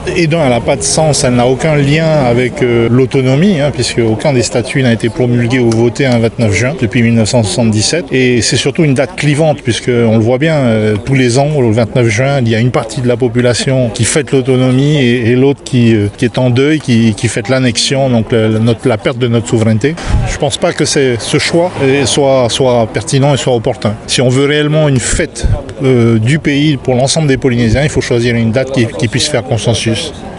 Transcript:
Et donc, elle n'a pas de sens, elle n'a aucun lien avec l'autonomie, puisque aucun des statuts n'a été promulgué ou voté un 29 juin depuis 1977. Et c'est surtout une date clivante, puisqu'on le voit bien, tous les ans, le 29 juin, il y a une partie de la population qui fête l'autonomie et l'autre qui est en deuil, qui fête l'annexion, donc la perte de notre souveraineté. Je ne pense pas que ce choix soit pertinent et soit opportun. Si on veut réellement une fête du pays pour l'ensemble des Polynésiens, il faut choisir une date qui puisse faire consensus.